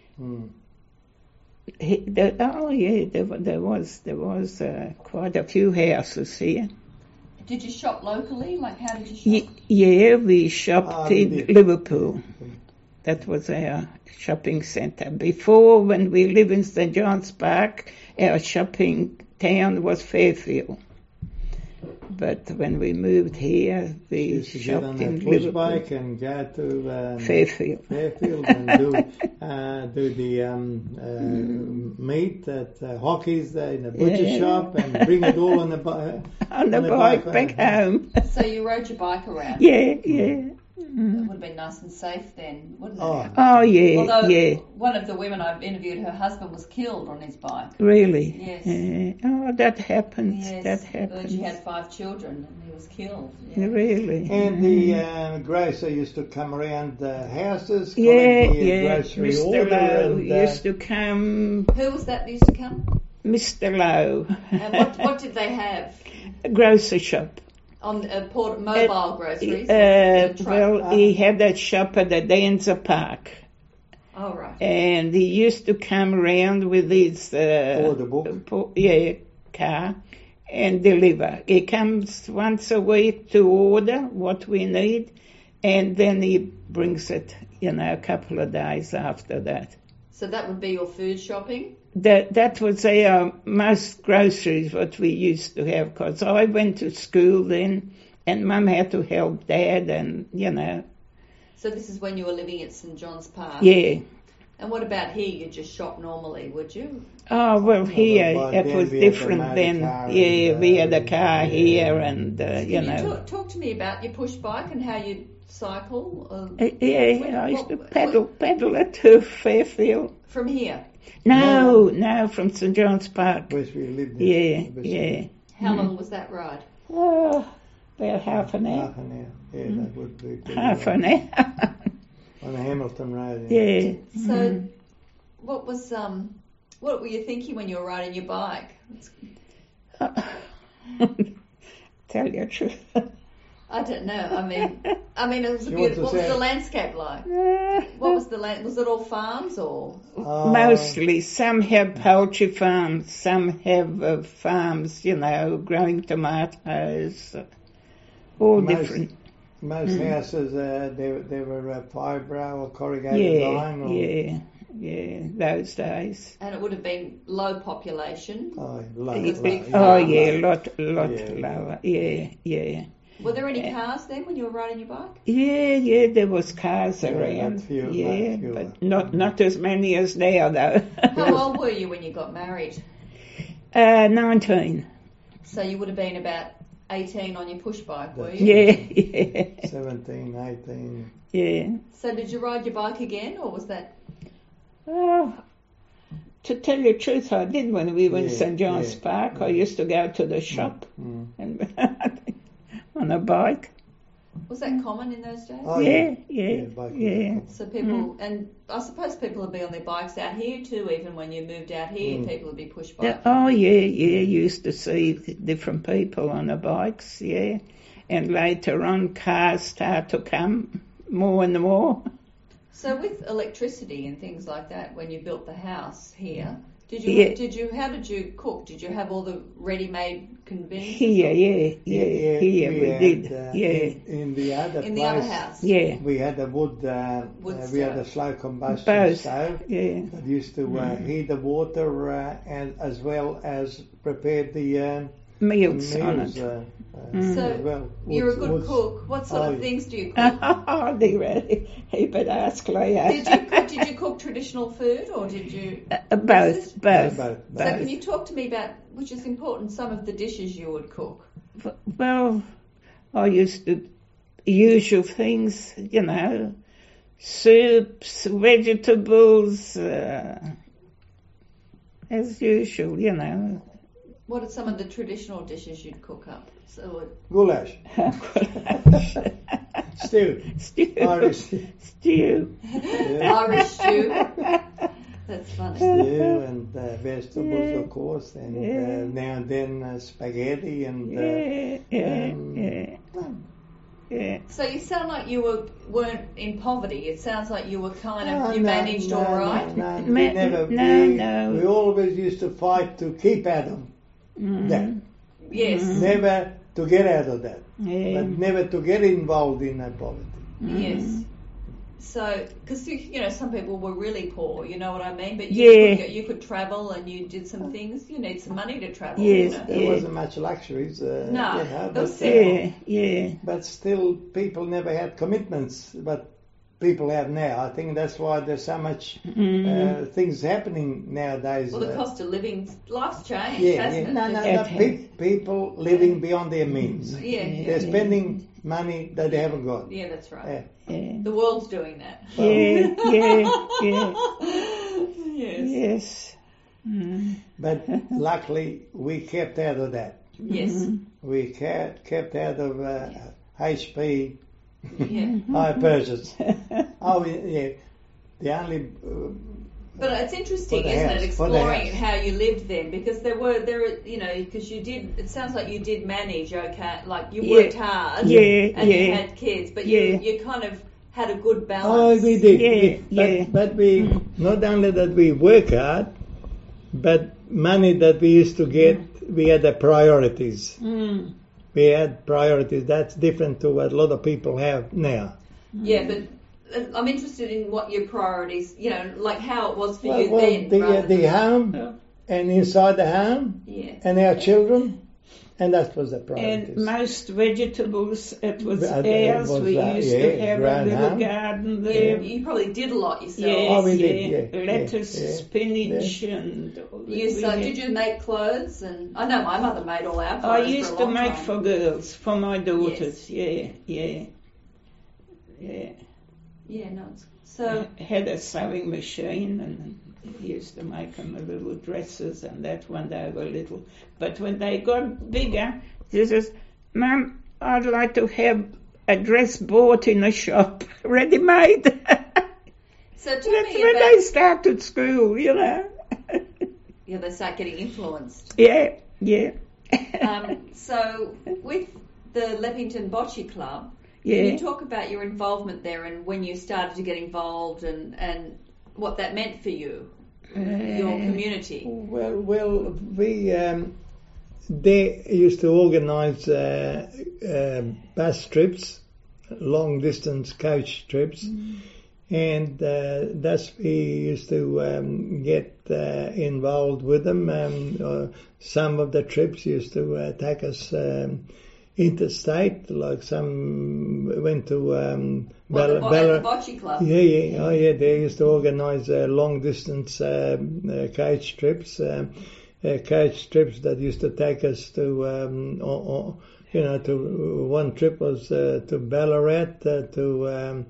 there was quite a few houses here. Did you shop locally? Like, how did you shop? Yeah, we shopped in Liverpool. That was our shopping centre. Before, when we lived in St. John's Park, our shopping town was Fairfield. But when we moved here, we shopped in Liverpool. Push bike and go to Fairfield and do the meat at Hockey's in the butcher shop and bring it all on the bike back home. So you rode your bike around? Yeah. It would have been nice and safe then, wouldn't it? Oh, yeah. Although one of the women I've interviewed, her husband was killed on his bike. Really? Yes. That happens. Yes. That happens. She had 5 children and he was killed. Yeah. Really? And the grocer used to come around the houses, collect the grocery order. Mr. Lowe used to come. Who was that used to come? Mr. Lowe. And what did they have? A grocery shop. On mobile groceries? He had that shop at the Dancer Park. Oh, right. And he used to come around with his car and deliver. He comes once a week to order what we need, and then he brings it, a couple of days after that. So that would be your food shopping? That was our most groceries what we used to have, because I went to school then, and Mum had to help Dad, and So this is when you were living at St. John's Park? Yeah. And what about here? You just shop normally, would you? Oh, well, here it was different then. We had a car here, and Can you talk to me about your push bike and how you cycle? I used to paddle it to Fairfield. From here? No, from St. John's Park. Where we lived. Yeah. How long was that ride? Oh, about half an hour. Half an hour. Yeah, that would be half an hour. On the Hamilton Road. Yeah. So, what were you thinking when you were riding your bike? Tell you the truth, I don't know. I mean, it was a beautiful. What was the landscape like? What was the land? Was it all farms or? Mostly. Some have poultry farms. Some have farms, growing tomatoes. All different. Most houses, they were fibre or corrugated iron. Or... Yeah, those days. And it would have been low population. Oh, lot lower. Yeah. Were there any cars then when you were riding your bike? Yeah, there was cars around. Few, but not as many as now, though. How old were you when you got married? 19. So you would have been about 18 on your push bike, were you? Yeah. 17, 18. Yeah. So did you ride your bike again, or was that? To tell you the truth, I did when we went to St. John's Park. Yeah. I used to go to the shop and on a bike. Was that common in those days? Oh, yeah. So people, and I suppose people would be on their bikes out here too, even when you moved out here, people would be push bike. Oh, yeah, you used to see different people on the bikes, and later on cars start to come more and more. So with electricity and things like that, when you built the house here, how did you cook? Did you have all the ready-made conveniences? Here we did. In the other place, the other house. Yeah. We had a wood we had a slow combustion stove that used to heat the water and as well as prepare the meals on it. So you're a good cook. What sort of things do you cook? He better ask Leah. Did you cook traditional food or did you? Both. So can you talk to me about, which is important, some of the dishes you would cook? Well, I used to usual things, soups, vegetables, as usual, What are some of the traditional dishes you'd cook up? Goulash. Stew. Irish stew. Irish stew. That's funny. Stew and vegetables, of course, and now and then spaghetti and. So you sound like you weren't in poverty. It sounds like you were managed all right. No. We always used to fight to keep out of that. Yes. Never to get out of that, but never to get involved in that poverty. Yes. So, because some people were really poor, you know what I mean. But you could travel and you did some things. You need some money to travel. Yes. There wasn't much luxuries. But still, people never had commitments. But people have now. I think that's why there's so much things happening nowadays. Well, the cost of living, life's changed, hasn't it? No. People living beyond their means. They're spending money that they haven't got. Yeah, that's right. The world's doing that. Yes. But luckily, we kept out of that. Yes. We kept out of HP. High purchase. The only. But it's interesting, isn't it, exploring how you lived then? Because because you did. It sounds like you did manage okay, like you worked hard, and you had kids, but you kind of had a good balance. Oh, we did. But we not only that we work hard, but money that we used to get, we had the priorities. We had priorities. That's different to what a lot of people have now. Yeah, but I'm interested in what your priorities, like how it was for you then. The home and inside the home and our children, and that was the priorities. And most vegetables, it was ours. We used to have a little garden there. Yeah, you probably did a lot yourself. Yes, we did. Lettuce, spinach, and. Did you make clothes? And I know my mother made all our clothes. I used to make for girls, for my daughters. Yes. Yeah, no. So I had a sewing machine and used to make them a little dresses and that when they were little. But when they got bigger, she says, "Mum, I'd like to have a dress bought in a shop, ready-made." So that's when they started school, Yeah, they start getting influenced. Yeah. So with the Leppington Bocce Club. Yeah. Can you talk about your involvement there and when you started to get involved and what that meant for you, your community? Well, we they used to organise bus trips, long distance coach trips, and thus we used to get involved with them. Some of the trips used to take us interstate, like some went to the Bocce Club. Yeah. They used to organise long distance coach trips. Coach trips that used to take us to, to one trip was to Ballarat, to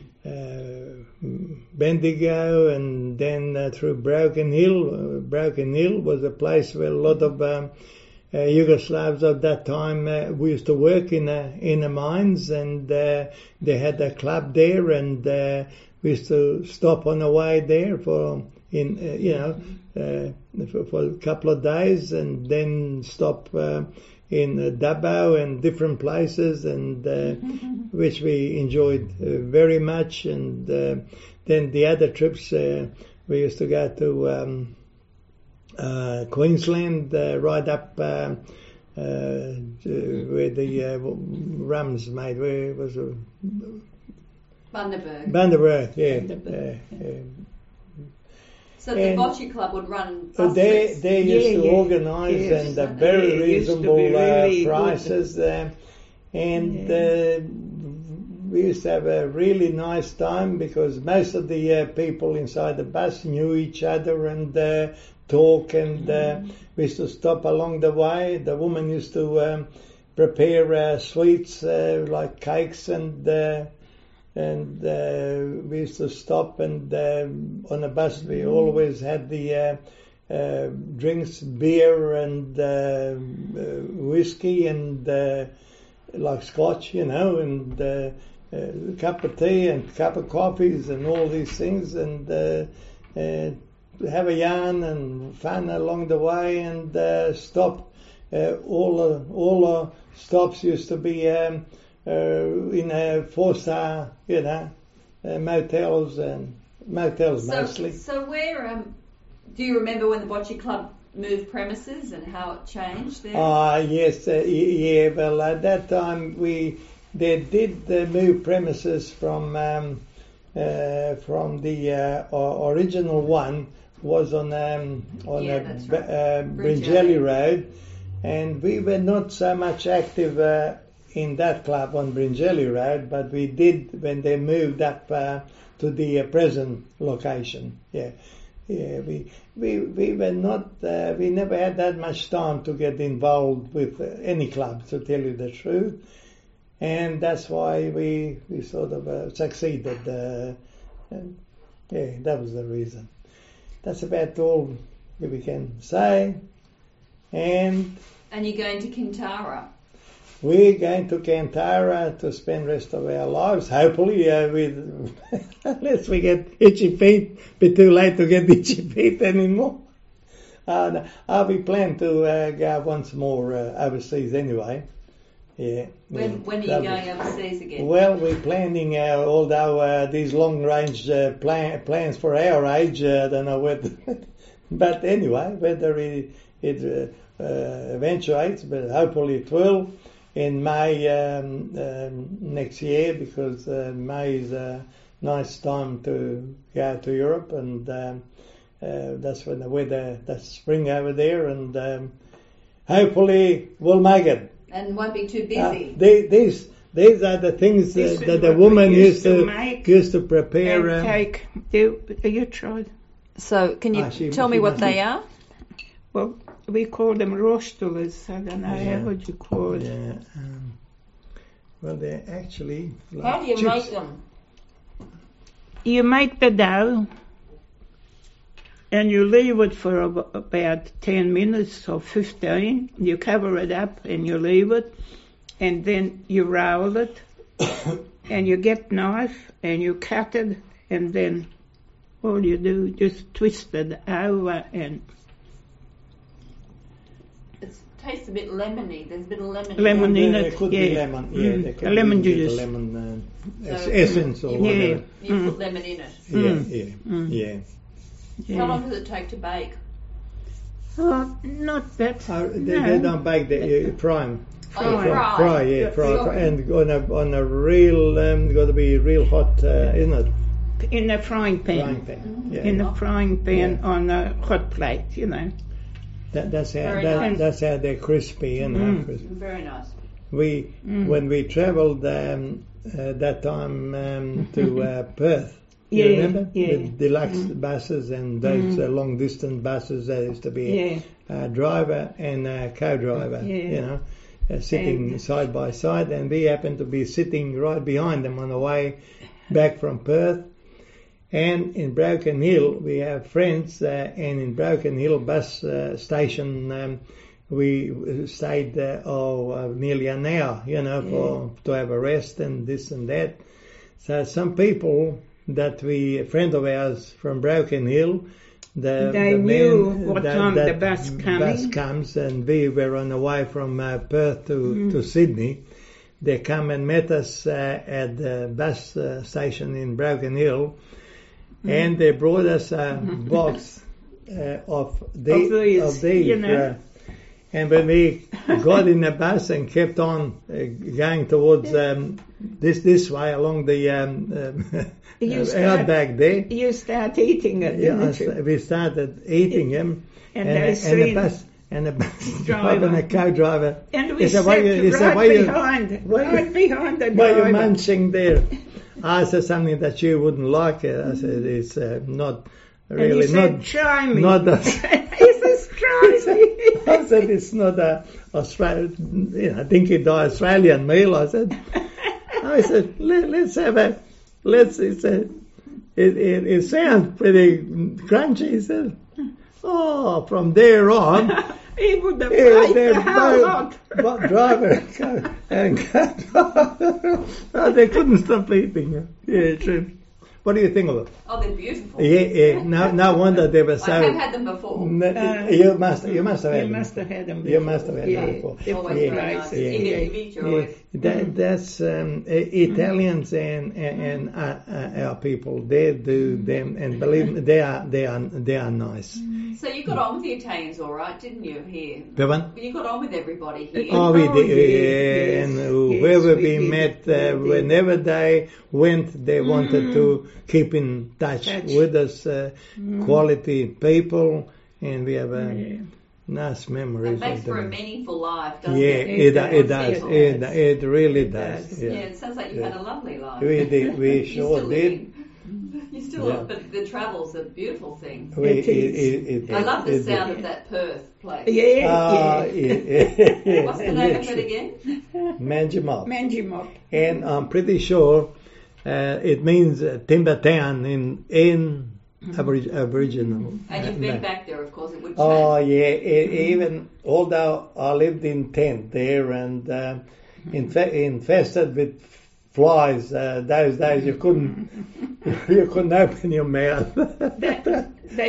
Bendigo, and then through Broken Hill. Broken Hill was a place where a lot of Yugoslavs at that time we used to work in the mines, and they had a club there, and we used to stop on the way there for a couple of days, and then stop in Dubbo and different places, and which we enjoyed very much. And then the other trips we used to go to Queensland, right up where the rums made. Where was it? Bundaberg, yeah. So the Bocce Club would run buses? They used to organise, and very reasonable prices. And we used to have a really nice time because most of the people inside the bus knew each other and talk, and we used to stop along the way. The woman used to prepare sweets like cakes, and we used to stop, and on the bus we always had the drinks, beer and whiskey, and like scotch, and a cup of tea and cup of coffees and all these things, and have a yarn and fun along the way, and stop. All the stops used to be in a 4-star, motels mostly. So where do you remember when the Bocce Club moved premises and how it changed there? Yes, yeah. Well, at that time they did move premises from the original one was on Bringelly Road, and we were not so much active in that club on Bringelly Road, but we did when they moved up to the present location. Yeah. We were not. We never had that much time to get involved with any club, to tell you the truth, and that's why we sort of succeeded. That was the reason. That's about all we can say. And you're going to Kintara. We're going to Kintara to spend the rest of our lives, hopefully, unless we get itchy feet. Be too late to get itchy feet anymore. We plan to go once more overseas anyway. Yeah. When are you going overseas again? Well, we're planning, although these long-range plans for our age, I don't know whether, but anyway, whether it eventuates, but hopefully it will. In May next year, because May is a nice time to go to Europe, and that's when the weather, that's spring over there, and hopefully we'll make it. And won't be too busy. These are the things that the woman used to prepare. And take. You tried. So can you tell me what they are? Well, we call them rostulas. I don't know how would you call it. Yeah. Well, they're actually like how do you chips. make them? You make the dough, and you leave it for about 10 minutes or 15. You cover it up and you leave it, and then you roll it, and you get knife and you cut it, and then all you do just twist it over and it tastes a bit lemony. There's a bit of lemon. Lemon in There it, could yeah. be lemon. Yeah, there could lemon be a bit of juice. lemon So- essence or whatever. You put lemon in it. Yeah. How long does it take to bake? Oh, not that. They don't bake, they fry. Oh, Fry. Sorry. And on a real, got to be real hot, isn't it? In a frying pan. Frying pan. Yeah. In a frying pan Yeah. on a hot plate, you know. That's how Very nice. that's how they're crispy, crispy. Very nice. When we travelled that time to Perth, Yeah, you remember yeah. the deluxe buses and those long distance buses. There used to be a driver and a co-driver, you know, sitting side by side, and we happened to be sitting right behind them on the way back from Perth. And in Broken Hill, we have friends, and in Broken Hill bus station, we stayed nearly an hour, you know, to have a rest and this and that. So some people a friend of ours from Broken Hill, They knew what time the bus comes, and we were on the way from Perth to Sydney. They come and met us at the bus station in Broken Hill, and they brought us a box of these, you know. and when we got in the bus and kept on going towards this way along the outback there, You start eating it, didn't you? we started eating them, And the bus driver and the co-driver. And we he said, sat right behind the why driver. you munching there? I said something that you wouldn't like. I said it's not really And he said, not try me. not a, He says, try me. I said it's not a Australian. You know, I think it's Australian meal. I said let's have a let's. It sounds pretty crunchy. He said, oh, from there on. He would have liked the whole lot. But driver and oh, they couldn't stop eating. Yeah, true. What do you think of it? Oh, they're beautiful. Yeah. No wonder they were so. I have had them before. You must have had them. You must have had them before. You must have had them before. Always very nice. Yeah. Indian beach, always. That's Italians and our people. They do them, and believe me, they are nice. So you got on with the Italians, all right, didn't you? Here, The one? you got on with everybody here. Oh, we did, yes, and yes, whoever we did. met, We did. whenever they went, they wanted to keep in touch with us, quality people, and we have nice memories It makes of for a them. meaningful life, doesn't Yeah, it? it does. It really It does. does. Yeah, Yeah. it sounds like you had a lovely life. We did. We You're sure still did. living. You still are, but the travel's a beautiful thing. I love the sound of that Perth place. Yeah. What's the name of it again? Manjimup. Manjimup. And I'm pretty sure it means timber town in Aboriginal. And you've been back there, of course. It would change. Oh yeah, even although I lived in tent there and infested with flies, those days you couldn't open your mouth. They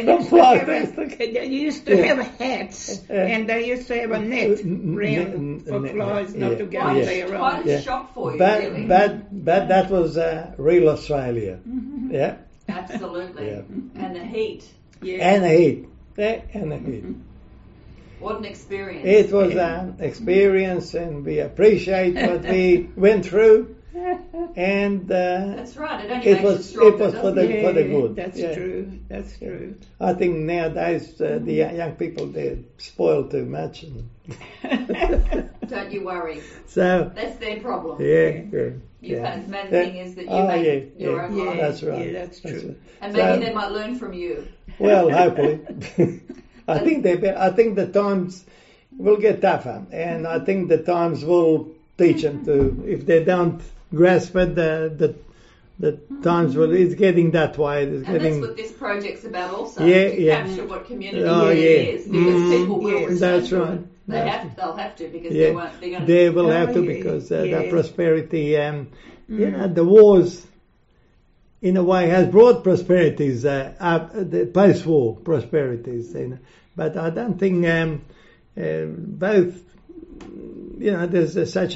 used to have hats, and they used to have a net round for flies not to get on their own. Quite a shock for you, But really. that was real Australia. Yeah. Absolutely. Yeah. And the heat. Yeah. And the heat. Yeah, and the heat. What an experience. It was an experience, and we appreciate what we went through. And That's right. It only it makes was you stronger, for doesn't the it? for the good. That's Yeah. true. That's true. I think nowadays the young people they spoil too much. Don't you worry. So That's their problem. yeah. The main thing is that you make your own life. That's right. Yeah, that's true. And maybe they might learn from you. Well, hopefully. I think the times will get tougher, and I think the times will teach them to. If they don't grasp it, the times will. It's getting that way. It's And getting. that's what this project's about also. Yeah, to yeah. capture what community Oh, really yeah. is. Because people will yes, respond that's to right. it. They'll have to because Yeah, they won't. They're going to. they will have to yeah, because yeah. the prosperity. You know, the wars, in a way, has brought prosperities up. The post-war prosperities, you know. But I don't think both, there's such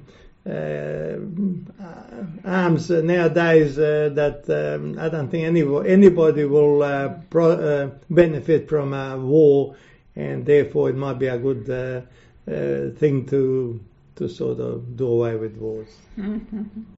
arms nowadays that I don't think anybody will benefit from a war, and therefore it might be a good thing to sort of do away with wars. Mm-hmm.